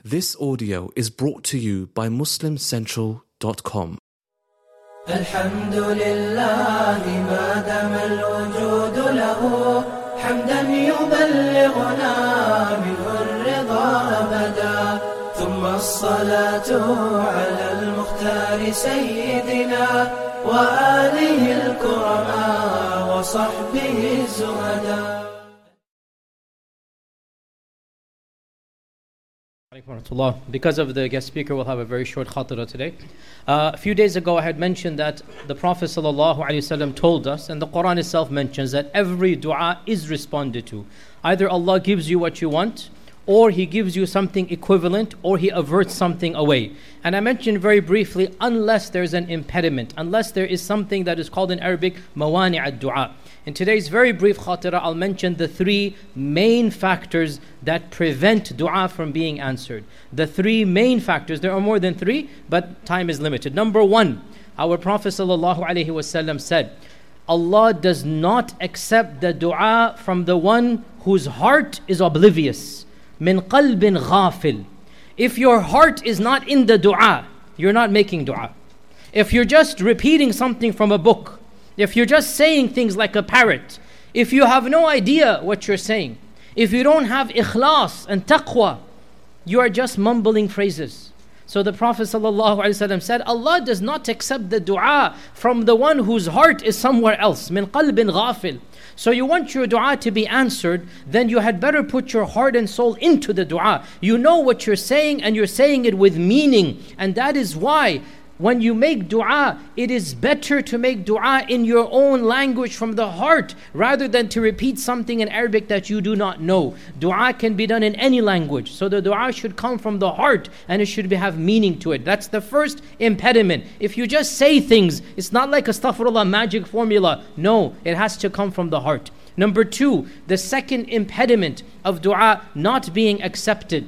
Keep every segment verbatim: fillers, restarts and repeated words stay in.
This audio is brought to you by muslim central dot com. الحمد لله ما دام الوجود له حمدا يبلغنا منه الرضا أبدا ثم الصلاة على المختار سيدنا وآله الكرماء وصحبه الزهداء. Because of the guest speaker, we'll have a very short khatira today. Uh, a few days ago, I had mentioned that the Prophet ﷺ told us, and the Quran itself mentions, that every dua is responded to. Either Allah gives you what you want, or He gives you something equivalent, or He averts something away. And I mentioned very briefly, unless there's an impediment, unless there is something that is called in Arabic, mawani' ad-dua. In today's very brief khatira, I'll mention the three main factors that prevent dua from being answered. The three main factors, there are more than three, but time is limited. Number one, our Prophet ﷺ said, Allah does not accept the dua from the one whose heart is oblivious. Min qalbin ghafil. If your heart is not in the dua, you're not making dua. If you're just repeating something from a book, if you're just saying things like a parrot, if you have no idea what you're saying, if you don't have ikhlas and taqwa, you are just mumbling phrases. So the Prophet ﷺ said, Allah does not accept the dua from the one whose heart is somewhere else. Min qalbin ghafil. So you want your dua to be answered, then you had better put your heart and soul into the dua. You know what you're saying and you're saying it with meaning. And that is why when you make dua, it is better to make dua in your own language from the heart rather than to repeat something in Arabic that you do not know. Dua can be done in any language. So the dua should come from the heart and it should be, have meaning to it. That's the first impediment. If you just say things, it's not like astaghfirullah magic formula. No, it has to come from the heart. Number two, the second impediment of dua not being accepted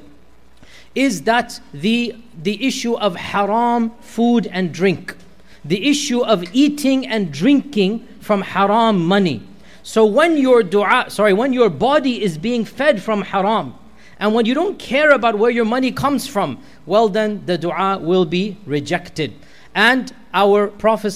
is that the, the issue of haram food and drink. The issue of eating and drinking from haram money. So when your dua, sorry, when your body is being fed from haram, and when you don't care about where your money comes from, well then the dua will be rejected. And our Prophet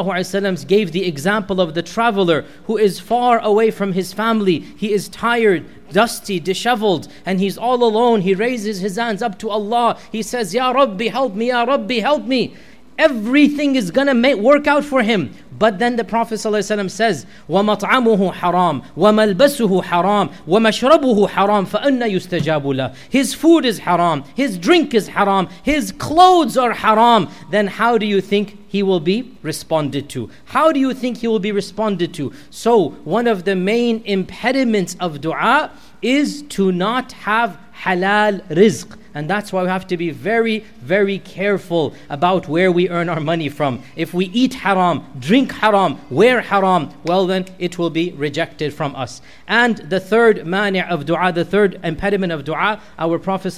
ﷺ gave the example of the traveler who is far away from his family. He is tired, dusty, disheveled, and he's all alone. He raises his hands up to Allah. He says, Ya Rabbi, help me, Ya Rabbi, help me. Everything is going to make, work out for him. But then the Prophet ﷺ says, وَمَطْعَمُهُ حَرَامٌ وَمَلْبَسُهُ حَرَامٌ وَمَشْرَبُهُ حَرَامٌ فَأَنَّ يُسْتَجَابُ لَهُ. His food is haram, his drink is haram, his clothes are haram. Then how do you think he will be responded to? How do you think he will be responded to? So one of the main impediments of dua is to not have halal rizq. And that's why we have to be very, very careful about where we earn our money from. If we eat haram, drink haram, wear haram, well then it will be rejected from us. And the third mani' of dua, the third impediment of dua, our Prophet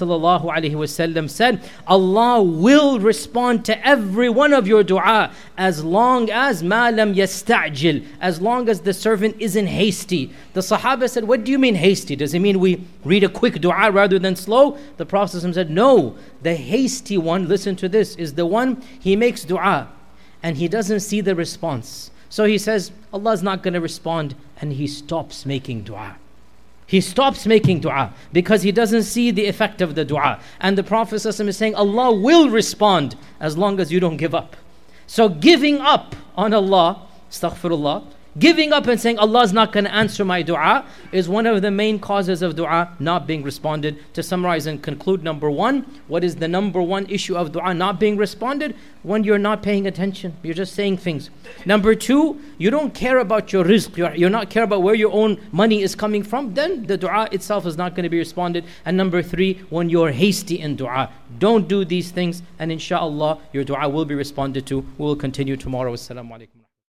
ﷺ said, Allah will respond to every one of your dua as long as ma lam yasta'jil, as long as the servant isn't hasty. The Sahaba said, what do you mean hasty? Does it mean we read a quick dua rather than slow? The Prophet said, no, the hasty one, listen to this, is the one, he makes dua and he doesn't see the response. So he says, Allah is not going to respond, and he stops making dua. He stops making dua because he doesn't see the effect of the dua. And the Prophet ﷺ is saying, Allah will respond as long as you don't give up. So giving up on Allah, astaghfirullah, giving up and saying Allah is not going to answer my dua is one of the main causes of dua not being responded. To summarize and conclude, number one, what is the number one issue of dua not being responded? When you're not paying attention, you're just saying things. Number two, you don't care about your rizq, you're, you're not care about where your own money is coming from, then the dua itself is not going to be responded. And number three, when you're hasty in dua, don't do these things, and inshallah your dua will be responded to. We will continue tomorrow. Assalamu alaikum.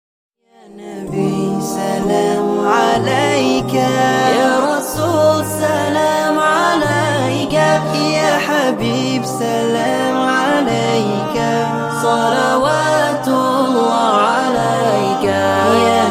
نبي سلام عليك يا رسول سلام عليك يا حبيب سلام عليك صلوات الله عليك يا